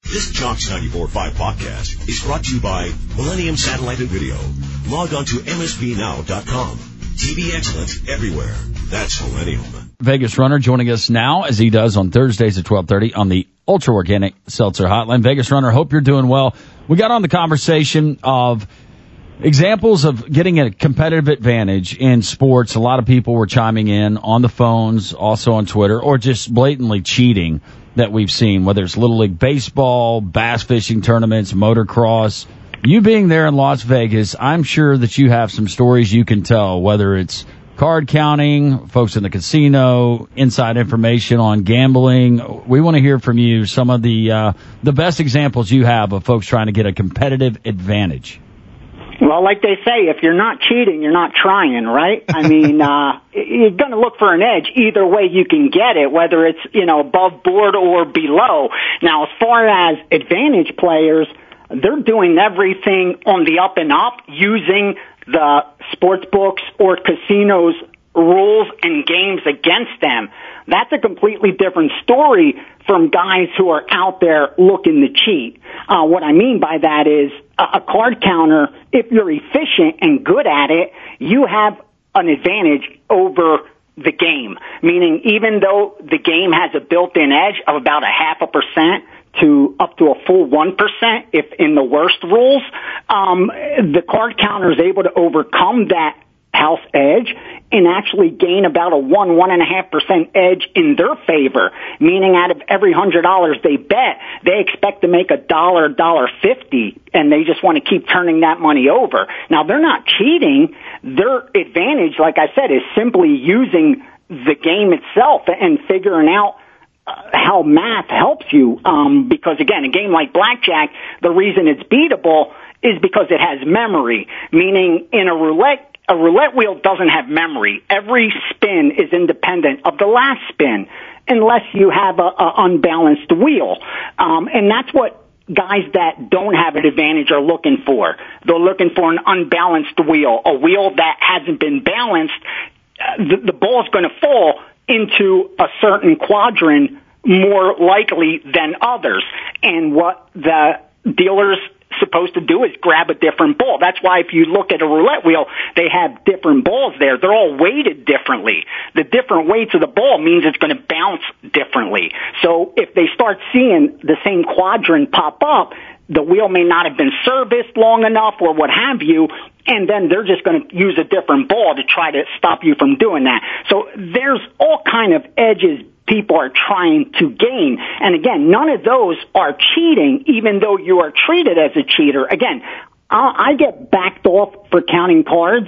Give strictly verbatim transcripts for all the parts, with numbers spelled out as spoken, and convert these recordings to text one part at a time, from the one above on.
This Jocks ninety-four point five podcast is brought to you by Millennium Satellite and Video. Log on to M S B now dot com. T V excellence everywhere. That's Millennium. Vegas Runner joining us now, as he does on Thursdays at twelve thirty on the Ultra Organic Seltzer Hotline. Vegas Runner, hope you're doing well. We got on the conversation of examples of getting a competitive advantage in sports. A lot of people were chiming in on the phones, also on Twitter, or just blatantly cheating that we've seen, whether it's Little League Baseball, bass fishing tournaments, motocross. You being there in Las Vegas, I'm sure that you have some stories you can tell, whether it's card counting, folks in the casino, inside information on gambling. We want to hear from you some of the uh, the best examples you have of folks trying to get a competitive advantage. Well, like they say, if you're not cheating, you're not trying, right? I mean, uh, you're going to look for an edge. Either way you can get it, whether it's, you know, above board or below. Now, as far as advantage players, they're doing everything on the up and up using the sports books or casinos rules and games against them. That's a completely different story from guys who are out there looking to cheat. Uh, what I mean by that is a, a card counter, if you're efficient and good at it, you have an advantage over the game. Meaning even though the game has a built-in edge of about a half a percent to up to a full one percent if in the worst rules, um, the card counter is able to overcome that house edge and actually gain about a one, one and a half percent edge in their favor, meaning out of every hundred dollars they bet, they expect to make a dollar, dollar fifty, and they just want to keep turning that money over. Now, they're not cheating. Their advantage, like I said, is simply using the game itself and figuring out how math helps you, um, because again, a game like blackjack, the reason it's beatable is because it has memory, meaning in a roulette, a roulette wheel doesn't have memory. Every spin is independent of the last spin unless you have a, a unbalanced wheel. Um, and that's what guys that don't have an advantage are looking for. They're looking for an unbalanced wheel, a wheel that hasn't been balanced. Uh, the, the ball's going to fall into a certain quadrant more likely than others. And what the dealer's supposed to do is grab a different ball. That's why if you look at a roulette wheel, they have different balls there. They're all weighted differently. The different weights of the ball means it's going to bounce differently. So if they start seeing the same quadrant pop up, the wheel may not have been serviced long enough or what have you, and then they're just going to use a different ball to try to stop you from doing that. So there's all kind of edges people are trying to gain. And again, none of those are cheating, even though you are treated as a cheater. Again, I get backed off for counting cards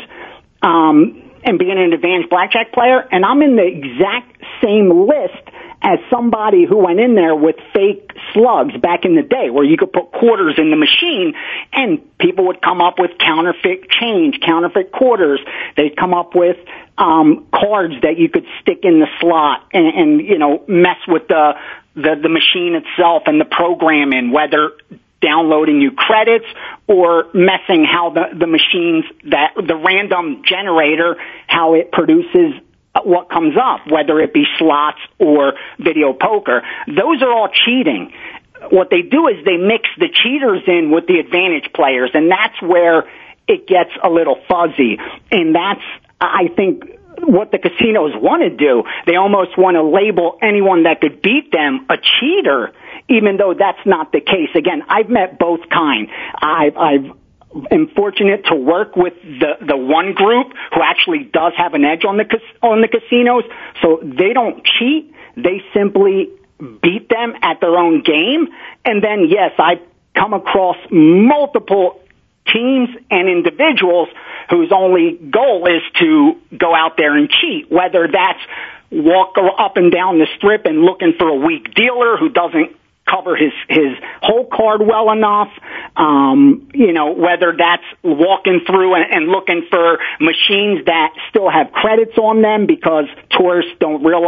um, and being an advanced blackjack player, and I'm in the exact same list as somebody who went in there with fake slugs back in the day where you could put quarters in the machine and people would come up with counterfeit change, counterfeit quarters. They'd come up with um, cards that you could stick in the slot and, and you know, mess with the, the, the machine itself and the programming, whether downloading you credits or messing how the, the machines, that the random generator, how it produces what comes up, whether it be slots or video poker. Those are all cheating. What they do is they mix the cheaters in with the advantage players, and that's where it gets a little fuzzy. And that's, I think, what the casinos want to do. They almost want to label anyone that could beat them a cheater, even though that's not the case. Again, I've met both kind. I've, I've am fortunate to work with the the one group who actually does have an edge on the on the casinos, so they don't cheat. They simply beat them at their own game. And then, yes, I've come across multiple teams and individuals whose only goal is to go out there and cheat, whether that's walk up and down the strip and looking for a weak dealer who doesn't cover his, his whole card well enough, um, you know, whether that's walking through and, and looking for machines that still have credits on them because tourists don't realize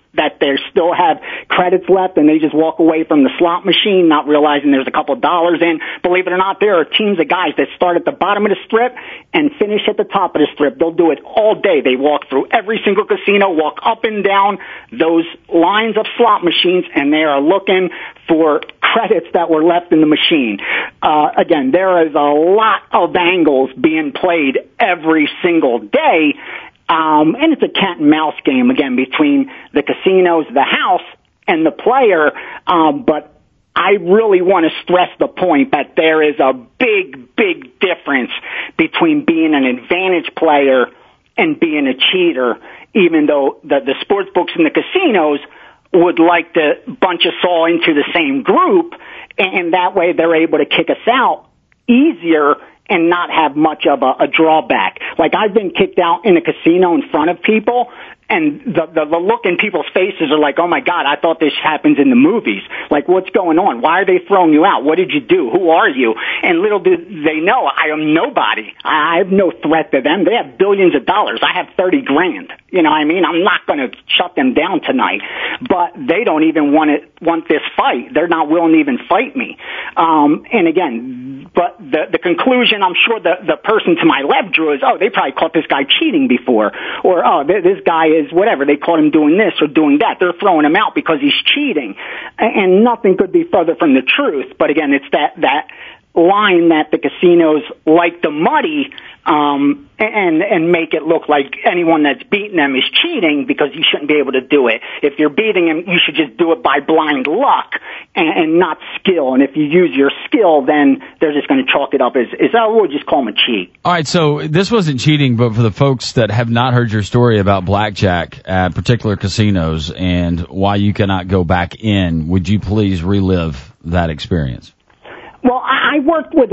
that they still have credits left and they just walk away from the slot machine not realizing there's a couple of dollars in. Believe it or not, there are teams of guys that start at the bottom of the strip and finish at the top of the strip. They'll do it all day. They walk through every single casino, walk up and down those lines of slot machines, and they are looking for credits that were left in the machine. Uh, again, there is a lot of angles being played every single day. Um, and it's a cat and mouse game, again, between the casinos, the house, and the player. Um, but I really want to stress the point that there is a big, big difference between being an advantage player and being a cheater, even though the, the sports books and the casinos would like to bunch us all into the same group, and that way they're able to kick us out easier and not have much of a, a drawback. Like, I've been kicked out in a casino in front of people, and the, the, the look in people's faces are like, oh my God, I thought this happens in the movies. Like, what's going on? Why are they throwing you out? What did you do? Who are you? And little do they know, I am nobody. I have no threat to them. They have billions of dollars. I have thirty grand. You know what I mean? I'm not going to shut them down tonight. But they don't even want it, want this fight. They're not willing to even fight me. Um, and again, but the, the conclusion I'm sure the, the person to my left drew is, oh, they probably caught this guy cheating before. Or, oh, this guy is whatever. They caught him doing this or doing that. They're throwing him out because he's cheating. And nothing could be further from the truth. But again, it's that, that line that the casinos like to muddy, um, and, and make it look like anyone that's beating them is cheating, because you shouldn't be able to do it. If you're beating him, you should just do it by blind luck and, and not skill. And if you use your skill, then they're just going to chalk it up as, as, oh, we'll just call him a cheat. All right, so this wasn't cheating, but for the folks that have not heard your story about blackjack at particular casinos and why you cannot go back in, would you please relive that experience? Well, I worked with a,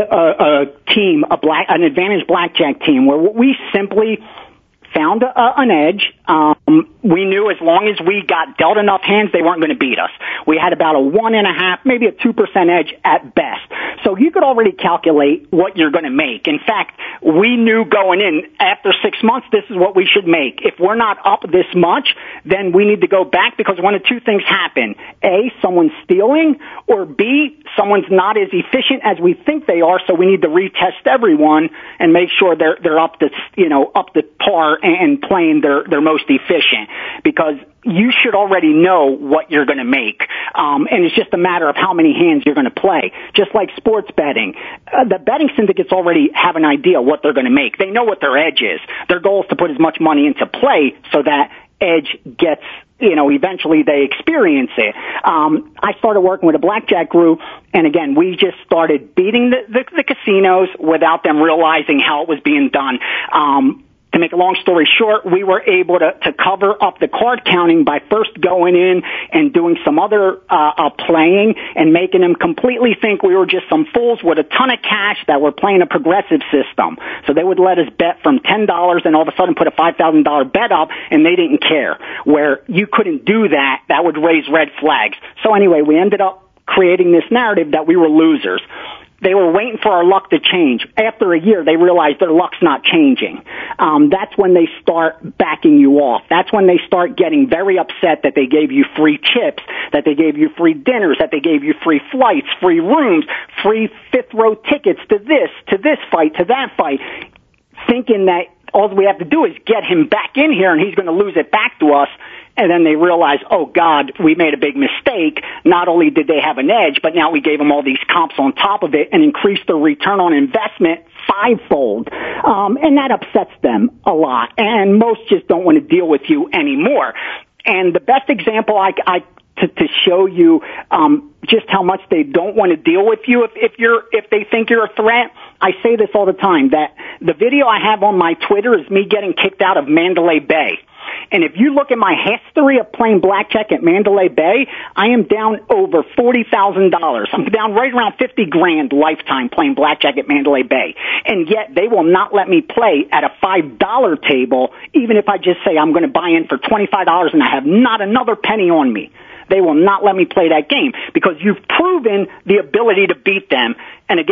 a team, a black, an advantage blackjack team, where we simply found a, an edge. Um, we knew as long as we got dealt enough hands, they weren't going to beat us. We had about a one and a half, maybe a two percent edge at best. So you could already calculate what you're going to make. In fact, we knew going in, after six months, this is what we should make. If we're not up this much, then we need to go back, because one of two things happen. A, someone's stealing, or B, someone's not as efficient as we think they are, so we need to retest everyone and make sure they're, they're up to, you know, up to par and playing their, their most efficient, because you should already know what you're going to make. Um, and it's just a matter of how many hands you're going to play. Just like sports betting. Uh, the betting syndicates already have an idea what they're going to make. They know what their edge is. Their goal is to put as much money into play so that edge gets, you know, eventually they experience it. Um, I started working with a blackjack group, and again, we just started beating the, the, the casinos without them realizing how it was being done. Um, To make a long story short, we were able to, to cover up the card counting by first going in and doing some other uh, uh, playing and making them completely think we were just some fools with a ton of cash that were playing a progressive system. So they would let us bet from ten dollars and all of a sudden put a five thousand dollars bet up, and they didn't care. Where you couldn't do that, that would raise red flags. So anyway, we ended up creating this narrative that we were losers. They were waiting for our luck to change. After a year, they realized their luck's not changing. Um, that's when they start backing you off. That's when they start getting very upset that they gave you free chips, that they gave you free dinners, that they gave you free flights, free rooms, free fifth row tickets to this, to this fight, to that fight, thinking that all we have to do is get him back in here and he's going to lose it back to us. And then they realize, oh, God, we made a big mistake. Not only did they have an edge, but now we gave them all these comps on top of it and increased their return on investment fivefold. Um, and that upsets them a lot. And most just don't want to deal with you anymore. And the best example I, I to, to show you um, just how much they don't want to deal with you if, if you're if they think you're a threat, I say this all the time, that the video I have on my Twitter is me getting kicked out of Mandalay Bay. And if you look at my history of playing blackjack at Mandalay Bay, I am down over forty thousand dollars. I'm down right around fifty grand lifetime playing blackjack at Mandalay Bay. And yet they will not let me play at a five dollar table, even if I just say I'm going to buy in for twenty-five dollars and I have not another penny on me. They will not let me play that game because you've proven the ability to beat them. And again,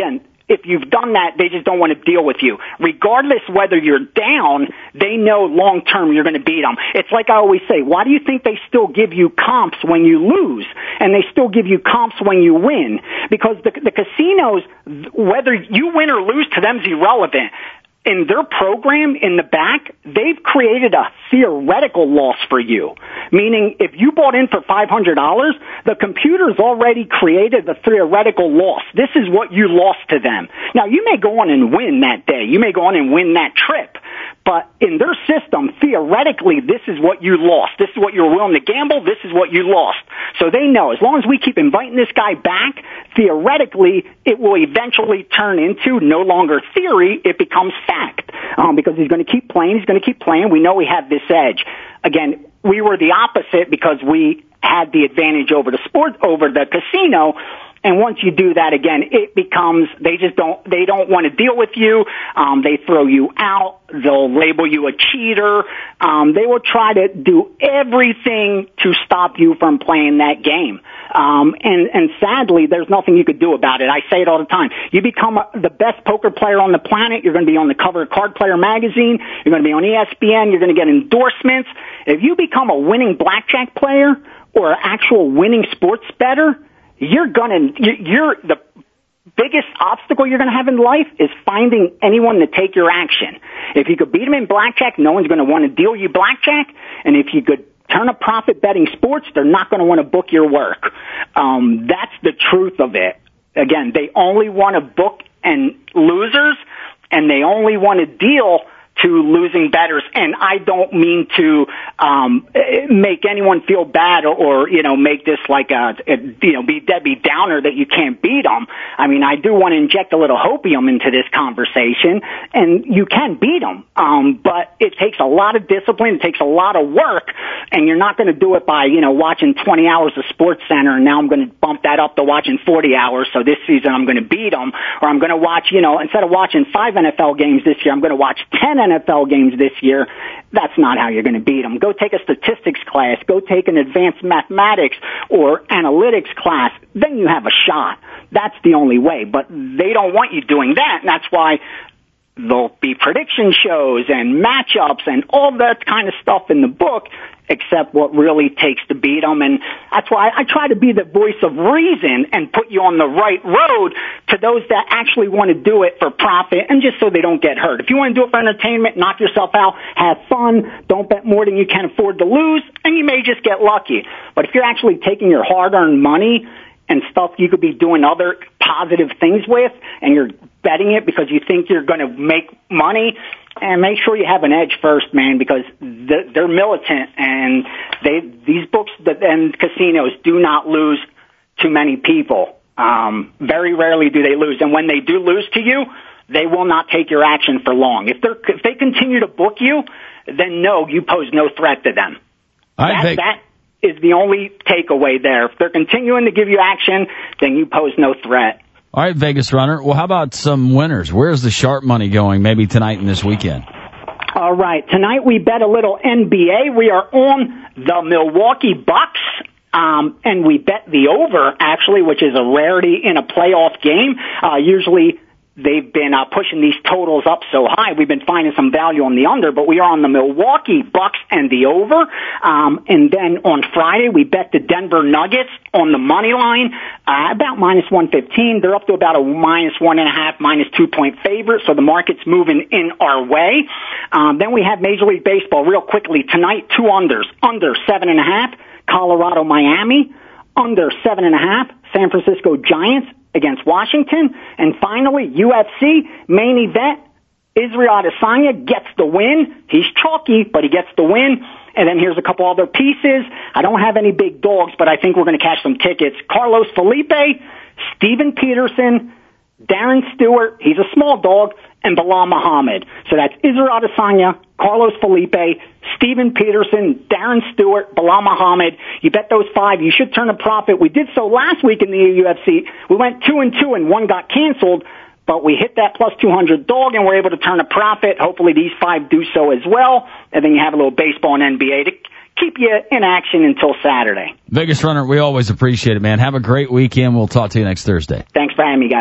if you've done that, they just don't want to deal with you. Regardless whether you're down, they know long term you're going to beat them. It's like I always say, why do you think they still give you comps when you lose? And they still give you comps when you win? Because the, the casinos, whether you win or lose to them is irrelevant. In their program, in the back, they've created a theoretical loss for you. Meaning, if you bought in for five hundred dollars, the computer's already created the theoretical loss. This is what you lost to them. Now, you may go on and win that day. You may go on and win that trip. But in their system, theoretically, this is what you lost. This is what you're willing to gamble. This is what you lost. So they know, as long as we keep inviting this guy back, theoretically, it will eventually turn into no longer theory. It becomes fact. Um, because he's going to keep playing. He's going to keep playing. We know we have this edge. Again, we were the opposite because we had the advantage over the sport, over the casino. And once you do that again, it becomes, they just don't, they don't want to deal with you. Um, they throw you out. They'll label you a cheater. Um, they will try to do everything to stop you from playing that game. Um, and, and sadly, there's nothing you could do about it. I say it all the time. You become a, the best poker player on the planet. You're going to be on the cover of Card Player magazine. You're going to be on E S P N. You're going to get endorsements. If you become a winning blackjack player or an actual winning sports bettor, you're gonna, you're, the biggest obstacle you're gonna have in life is finding anyone to take your action. If you could beat them in blackjack, no one's gonna want to deal you blackjack, and if you could turn a profit betting sports, they're not gonna want to book your work. Um, that's the truth of it. Again, they only want to book and losers, and they only want to deal to losing bettors. And I don't mean to um make anyone feel bad or, or you know, make this like a, a you know, be Debbie Downer that you can't beat them. I mean, I do want to inject a little hopium into this conversation, and you can beat them, um, but it takes a lot of discipline, it takes a lot of work, and you're not going to do it by, you know, watching twenty hours of Sports Center, and now I'm going to bump that up to watching forty hours, so this season I'm going to beat them, or I'm going to watch, you know, instead of watching five N F L games this year, I'm going to watch ten N F L games this year. That's not how you're going to beat them. Go take a statistics class. Go take an advanced mathematics or analytics class. Then you have a shot. That's the only way. But they don't want you doing that, and that's why there'll be prediction shows and matchups and all that kind of stuff in the book, except what really takes to beat them. And that's why I try to be the voice of reason and put you on the right road to those that actually want to do it for profit and just so they don't get hurt. If you want to do it for entertainment, knock yourself out, have fun, don't bet more than you can afford to lose, and you may just get lucky. But if you're actually taking your hard-earned money and stuff you could be doing other positive things with, and you're betting it because you think you're going to make money, and make sure you have an edge first, man, because they're militant, and they these books and casinos do not lose too many people. Um, very rarely do they lose, and when they do lose to you, they will not take your action for long. If they're if they continue to book you, then no, you pose no threat to them. I that, think that is the only takeaway there. If they're continuing to give you action, then you pose no threat. All right, Vegas Runner. Well, how about some winners? Where's the sharp money going maybe tonight and this weekend? All right. Tonight we bet a little N B A. We are on the Milwaukee Bucks, um, and we bet the over, actually, which is a rarity in a playoff game. Uh, usually they've been uh, pushing these totals up so high. We've been finding some value on the under, but we are on the Milwaukee Bucks and the over. Um, and then on Friday, we bet the Denver Nuggets on the money line, uh, about minus one fifteen. They're up to about a minus one and a half, minus two point favorite, so the market's moving in our way. Um, then we have Major League Baseball real quickly. Tonight, two unders. Under seven and a half, Colorado, Miami. Under seven and a half, San Francisco Giants against Washington. And finally, U F C main event, Israel Adesanya gets the win. He's chalky, but he gets the win. And then here's a couple other pieces. I don't have any big dogs, but I think we're going to cash some tickets. Carlos Felipe, Steven Peterson, Darren Stewart, he's a small dog, and Bilal Muhammad. So that's Israel Adesanya, Carlos Felipe, Steven Peterson, Darren Stewart, Bilal Muhammad. You bet those five, you should turn a profit. We did so last week in the U F C. We went two and two, and one got canceled, but we hit that plus two hundred dog, and we're able to turn a profit. Hopefully these five do so as well. And then you have a little baseball and N B A to keep you in action until Saturday. Vegas Runner, we always appreciate it, man. Have a great weekend. We'll talk to you next Thursday. Thanks for having me, guys.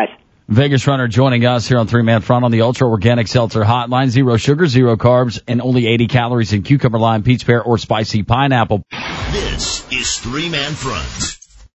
Vegas Runner joining us here on Three Man Front on the Ultra Organic Seltzer Hotline. Zero sugar, zero carbs, and only eighty calories in cucumber, lime, peach, pear, or spicy pineapple. This is Three Man Front.